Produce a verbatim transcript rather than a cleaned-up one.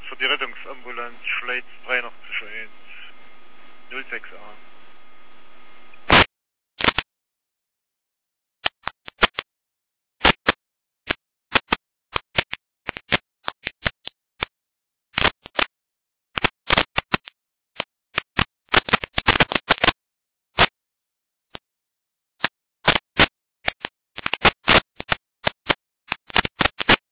für die Rettungsambulanz Schleiz dreiundachtzig eins null sechs a.